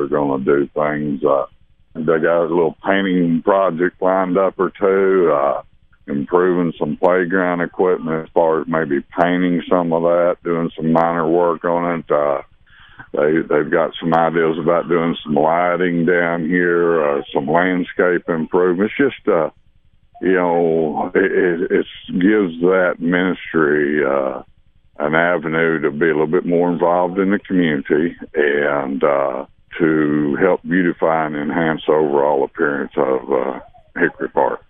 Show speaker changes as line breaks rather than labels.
they're going to do things. They got a little painting project lined up or two, improving some playground equipment as far as maybe painting some of that, doing some minor work on it. They've got some ideas about doing some lighting down here, some landscape improvements. Just, it gives that ministry an avenue to be a little bit more involved in the community and to help beautify and enhance the overall appearance of Hickory Park.